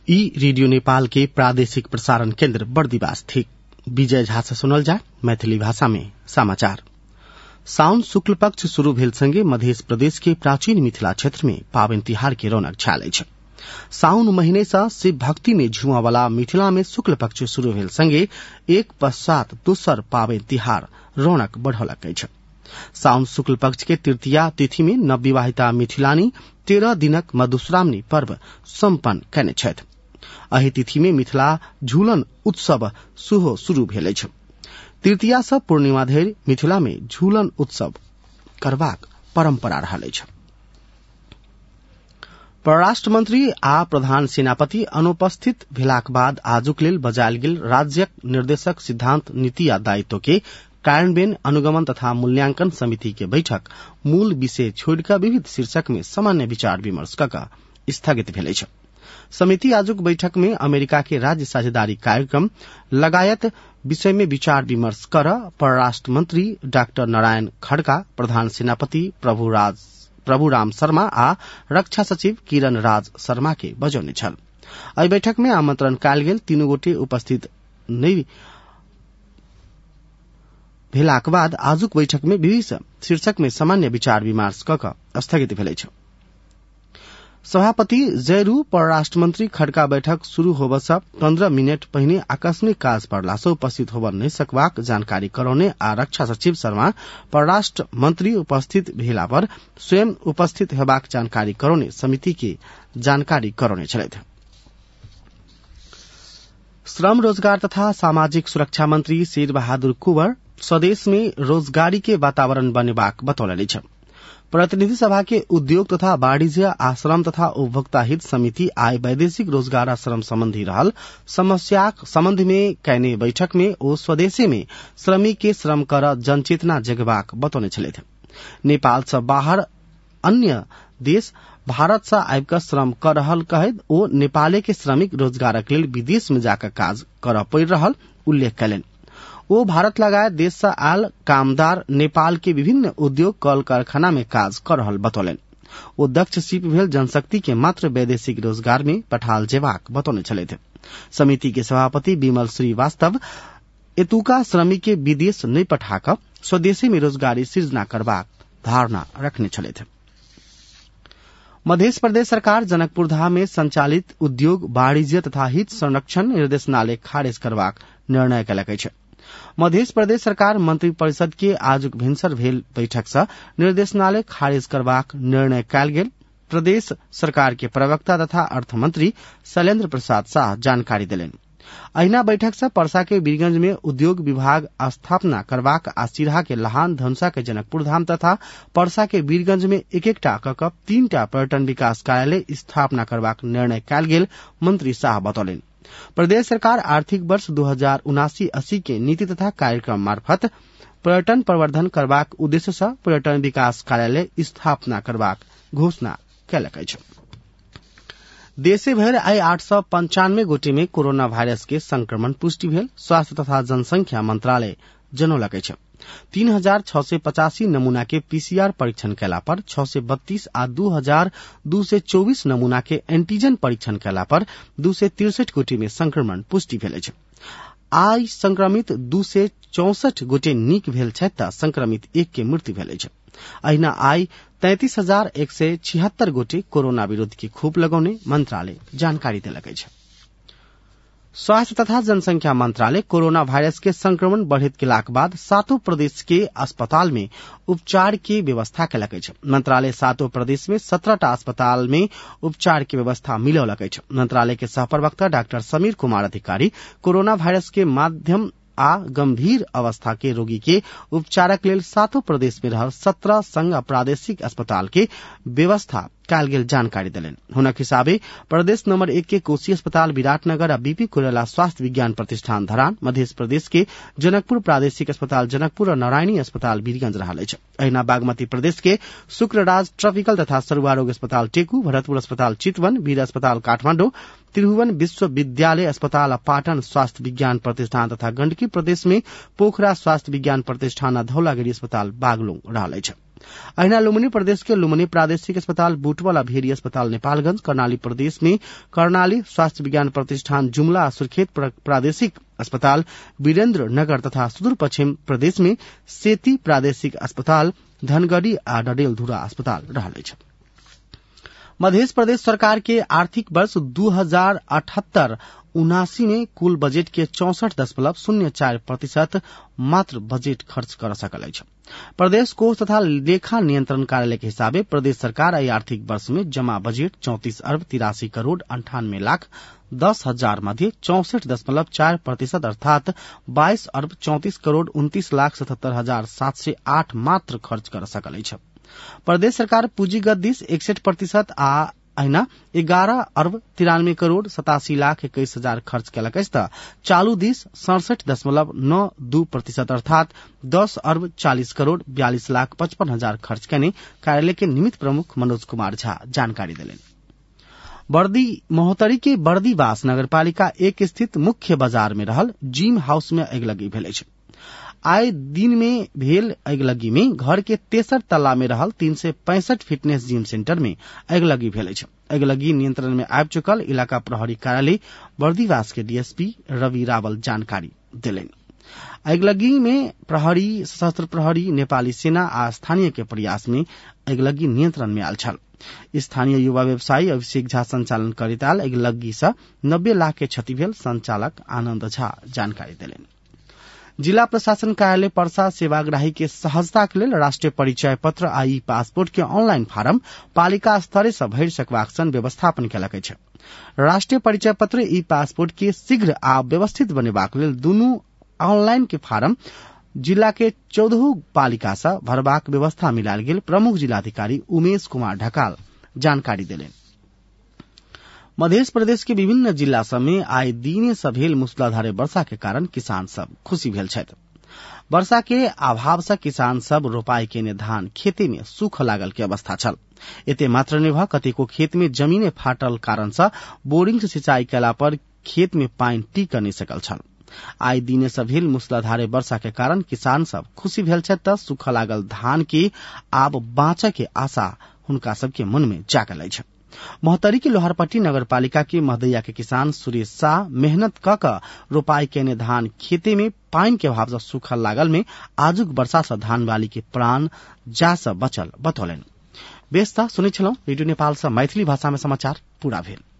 ई रेडियो नेपाल के प्रादेशिक प्रसारण केन्द्र बर्दिवास थी। विजय झा से सुनल जाय मैथिली भाषा में समाचार। साउन शुक्ल पक्ष शुरू भेल संगे मध्य प्रदेश के प्राचीन मिथिला क्षेत्र में पावनि तिहार के रौनक छालै छ। साउन महीने से शिव भक्ति में झुमा वाला मिथिला में शुक्ल पक्ष शुरू भेल संगे एक पश्चात दोसर पावनि तिहार रौनक बढ़लकै छ। साउन शुक्ल पक्ष के तृतीया तिथि में नवविवाहिता मिथिलानी 13 दिनक मधुश्रावणी पर्व सम्पन्न कयने छथि। एहि तिथि में मिथिला झूलन उत्सव सेहो शुरू भेल अछि। तृतीया से पूर्णिमा धरि मिथिला में झूलन उत्सव करबाक परंपरा रहल अछि। परराष्ट्र मंत्री आ प्रधान सेनापति अनुपस्थित भेलाक बाद आजुक लेल बजायल गेल राज्यक निर्देशक सिद्धांत नीति आ दायित्व के कार्यान्वयन अनुगमन तथा मूल्यांकन समिति के बैठक मूल विषय छोड़कर विविध शीर्षक में सामान्य विचार विमर्श कऽ स्थगित भेल अछि। समिति आजुक बैठक में अमेरिका के राज्य साझेदारी कार्यक्रम लगायत विषय में विचार विमर्श कर परराष्ट्र मंत्री डाक्टर नारायण खड़का, प्रधान सेनापति प्रभुराम शर्मा आ रक्षा सचिव किरण राज शर्मा के बजौने छल। एहि बैठक में आमंत्रण कायल गेल तीनू गोटे उपस्थित नहि भेलाक बाद आजुक बैठक में विभिन्न शीर्षक में सामान्य विचार विमर्श कऽ स्थगित भेल अछि। सभापति जयरू परराष्ट्र मंत्री खड़का बैठक शुरू होबऽ से 15 मिनट पहिने आकस्मिक काज पड़ला से उपस्थित होबऽ नहि सकबाक जानकारी करौने आ रक्षा सचिव शर्मा परराष्ट्र मंत्री उपस्थित भेला पर स्वयं उपस्थित हेबाक जानकारी करौने समिति के जानकारी करौने छलथि। श्रम रोजगार तथा सामाजिक सुरक्षा मंत्री शेर बहादुर कुंवर स्वदेश में रोजगारी के वातावरण बनेबाक बतौलनि छ। प्रतिनिधि सभा के उद्योग तथा वाणिज्य आ श्रम तथा उपभोक्ता हित समिति आय वैदेशिक रोजगार आ श्रम संबंधी रहल समस्याक संबंध में कैने बैठक में ओ स्वदेशे में श्रमिक के श्रम कर जनचेतना जगबाक बतौने छलथि। नेपाल से बाहर अन्य देश भारत से आबि कऽ श्रम कर रहल कहैत ओ नेपाले के श्रमिक रोजगारक लेल विदेश में जाकर काज कर पड़ि रहल उल्लेख कयलनि। ओ भारत लगायत देश से आयल कामदार नेपाल के विभिन्न उद्योग कल कारखाना में काज कर रहल बतौलनि। ओ दक्ष सीप भेल जनशक्ति के मात्र वैदेशिक रोजगार में पठाल जेबाक बतौने छलथि। समिति के सभापति विमल श्रीवास्तव एतुका श्रमिक के विदेश नहीं पठाक स्वदेशी में रोजगारी सृजना करबाक धारणा रखने छलथि। मध्य प्रदेश सरकार जनकपुर धाम में संचालित उद्योग वाणिज्य तथा हित संरक्षण निर्देशनालय खारिज करबाक निर्णय कयलक अछि। मध्य प्रदेश सरकार मंत्री परिषद के आजुक भिनसर भेल बैठक से निर्देशनालय खारिज करबाक निर्णय कयल गेल प्रदेश सरकार के प्रवक्ता तथा अर्थमंत्री शैलेन्द्र प्रसाद शाह जानकारी देलनि। अहिना बैठक से परसा के वीरगंज में उद्योग विभाग स्थापना करबाक आ सिरहा के लहान धनुषा के जनकपुर धाम तथा परसा के वीरगंज में एक-एकटा कऽ 3टा पर्यटन विकास कार्यालय स्थापना करबाक निर्णय कयल गेल मंत्री शाह बतौलनि। प्रदेश सरकार आर्थिक वर्ष 2079-80 के नीति तथा कार्यक्रम मार्फत पर्यटन प्रवर्धन करबाक उद्देश्य से पर्यटन विकास कार्यालय स्थापना करबाक घोषणा कयलक अछि। देशे भर आइ 895 गोटे में कोरोना वायरस के संक्रमण पुष्टि भेल स्वास्थ्य तथा जनसंख्या मंत्रालय जनौलक अछि। 3685 नमूना के पीसीआर परीक्षण कैला पर 632 आ 2224 नमूना के एंटीजन परीक्षण कैला पर 263 गोटे में संक्रमण पुष्टि भेल अछि। आई संक्रमित 264 गोटे नीक भेल छथि तऽ संक्रमित 1 के मृत्यु भेल अछि। अहिना आई 33,176 गोटे कोरोना विरुद्ध के खोप लगौने मंत्रालय जानकारी देलक अछि। स्वास्थ्य तथा जनसंख्या मंत्रालय कोरोना वायरस के संक्रमण बढ़ैत गेलाक बाद 7 प्रदेश के अस्पताल में उपचार के व्यवस्था कयलक अछि। मंत्रालय 7 प्रदेश में 17टा अस्पताल में उपचार के व्यवस्था मिलौलक अछि। मंत्रालय के सहप्रवक्ता डॉक्टर समीर कुमार अधिकारी कोरोना वायरस के माध्यम आ गंभीर अवस्था के रोगी के उपचारक लेल 7 प्रदेश में रहल 17 संघ प्रादेशिक अस्पताल के व्यवस्था कयल गेल जानकारी देलनि। हुनक हिसाबे प्रदेश नंबर 1 के कोसी अस्पताल विराटनगर आ बीपी कोइराला स्वास्थ्य विज्ञान प्रतिष्ठान धरान, मध्य प्रदेश के जनकपुर प्रादेशिक अस्पताल जनकपुर और नारायणी अस्पताल वीरगंज रहल अछि। अहिना बागमती प्रदेश के शुक्रराज ट्रॉपिकल तथा सर्वरोग अस्पताल टेकू, भरतपुर अस्पताल चितवन, वीर अस्पताल काठमांडू, त्रिभुवन विश्वविद्यालय अस्पताल आ पाटन स्वास्थ्य विज्ञान प्रतिष्ठान तथा गंडकी प्रदेश में पोखरा स्वास्थ्य विज्ञान प्रतिष्ठान आ धौलागिरी अस्पताल बागलुंग रहल अछि। अहिना लुम्बिनी प्रदेश के लुम्बिनी प्रादेशिक अस्पताल बुटवल भेरी अस्पताल नेपालगंज, कर्णाली प्रदेश में कर्णाली स्वास्थ्य विज्ञान प्रतिष्ठान जुम्ला, सुर्खेत प्रादेशिक अस्पताल वीरेन्द्र नगर तथा सुदूर पश्चिम प्रदेश में सेती प्रादेशिक अस्पताल धनगढ़ी आ डडेलधुरा अस्पताल रहले छ। मध्य प्रदेश सरकार के आर्थिक वर्ष 2078-79 में कुल बजेट के 64.04% मात्र बजेट खर्च कर सकल छ। प्रदेश कोष तथा लेखा नियंत्रण कार्यालय के हिसाबे प्रदेश सरकार आई आर्थिक वर्ष में जमा बजेट 34,83,98,10,000 मध्ये 64.4% अर्थात 22,34,29,77,708 मात्र खर्च कर सकल छ। प्रदेश सरकार पूंजीगत दिश 61% आ अहिना 11,93,87,21,000 खर्च कलक त चालू दिश 67.92% अर्थात 10,40,42,55,000 खर्च कने कार्यालय के निमित्त प्रमुख मनोज कुमार झा जानकारी दिलेन। बर्दी महोत्तरी के बर्दीवास नगरपालिका 1 स्थित मुख्य बाजार में रहल जिम हाउस में अगिलगी भेल छ। आए दिन में भेल अगिलगी में घर के 63 तल्ला में रहल 365 फिटनेस जिम सेंटर में अगिलगी भेल छ। अगिलगी नियंत्रण में आबि चुकल इलाका प्रहरी कार्यालय बर्दीवास के डीएसपी रवि रावल जानकारी दिलेन। अगिलगी में प्रहरी, सशस्त्र प्रहरी, नेपाली सेना आ स्थानीय के प्रयास में अगिलगी नियंत्रण में आयल छल। स्थानीय युवा व्यवसायी अभिषेक झा संचालन करिताल अगिलगी से 90 लाख के क्षति भेल संचालक आनंद झा जानकारी दिलेन। जिला प्रशासन कार्यालय पर्सा सेवाग्राही के सहजता के लेल राष्ट्रीय परिचय पत्र आ ई पासपोर्ट के ऑनलाइन फारम पालिका स्तरे से भरि सकबाक संग व्यवस्थापन कयलक अछि। राष्ट्रीय परिचय पत्र ई पासपोर्ट के शीघ्र आ व्यवस्थित बनेबाक लेल दुनू ऑनलाइन के फारम जिला के 14 पालिका से भरबाक व्यवस्था मिलाल गेल प्रमुख जिलाधिकारी उमेश कुमार ढकाल जानकारी देलेन। मध्य प्रदेश के विभिन्न जिला सब में आए दिने से भेल मूसलाधारे वर्षा के कारण किसान सब खुशी भेल छथि। वर्षा के अभाव से किसान सब रोपाई केने धान खेती में सूख लागल के अवस्था छल। एते मात्र नै भ कतेको खेत में जमीने फाटल कारण से बोरिंग से सिंचाई कयला पर खेत में पानी टिक नै सकल छल। आइ दिने से भेल मूसलाधारे वर्षा के कारण किसान सब खुशी भेल छथि त सूख लागल धान के आब बाँचे के आशा हुनका सबके मन में जागल अछि। महोत्तरी के लोहारपट्टी नगरपालिका के महदैया के किसान सुरेश शाह मेहनत क रोपाई केने धान खेते में पानी के अभाव से सूखल लागल में आजुक वर्षा से धान बाली के प्राण जा से बचल बतौलन। बेस्ता सुनै छलौं रेडियो नेपाल से मैथिली भाषा में समाचार पूरा भेल।